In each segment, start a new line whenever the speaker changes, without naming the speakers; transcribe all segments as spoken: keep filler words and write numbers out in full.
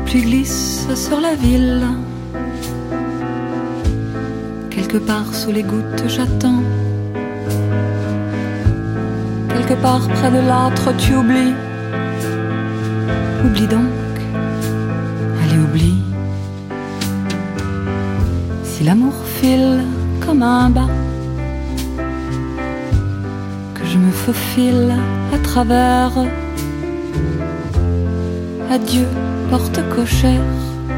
pluie glisse sur la ville. Quelque part sous les gouttes j'attends. Quelque part près de l'âtre tu oublies. Oublie donc, allez oublie. Si l'amour file comme un bas, que je me faufile à travers. Adieu porte cochère,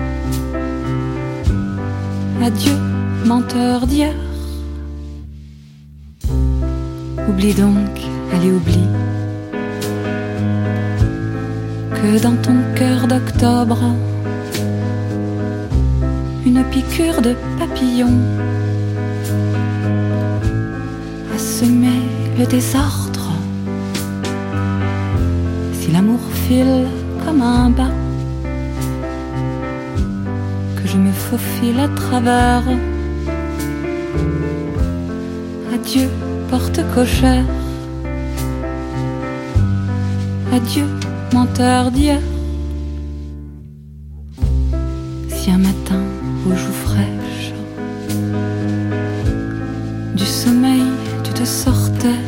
adieu menteur d'hier. Oublie donc, allez oublie, que dans ton cœur d'octobre, une piqûre de papillon a semé le désordre. Si l'amour file comme un bas, que je me faufile à travers. Adieu porte cochère, adieu menteur d'hier. Si un matin aux joues fraîches du sommeil tu te sortais,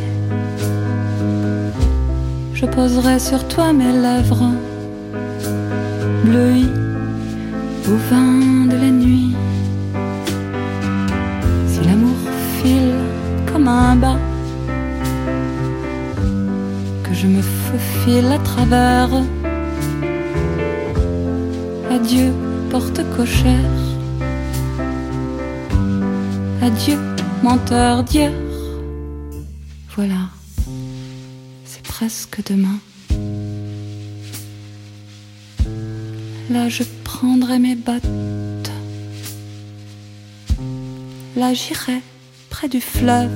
je poserai sur toi mes lèvres bleuies au vin de la nuit. Si l'amour file comme un bas, que je me faufile à travers. Adieu porte cochère, adieu menteur d'hier. Voilà, c'est presque demain. Là je prendrai mes bottes, là j'irai près du fleuve,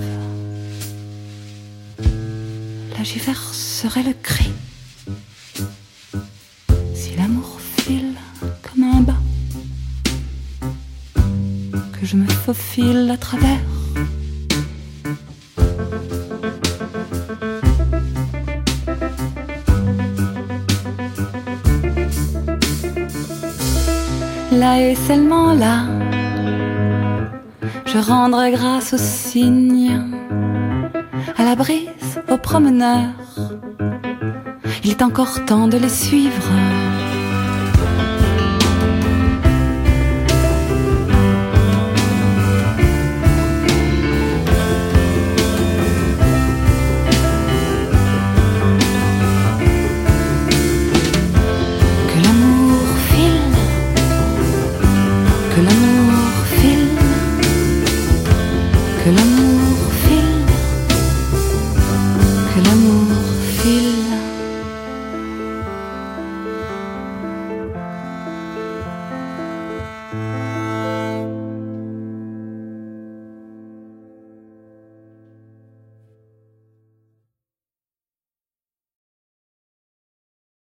là j'y verserai le cri. Si l'amour file comme un bas, que je me faufile à travers. Là et seulement là, je rendrai grâce aux cygnes, à la brise, aux promeneurs. Il est encore temps de les suivre. Que l'amour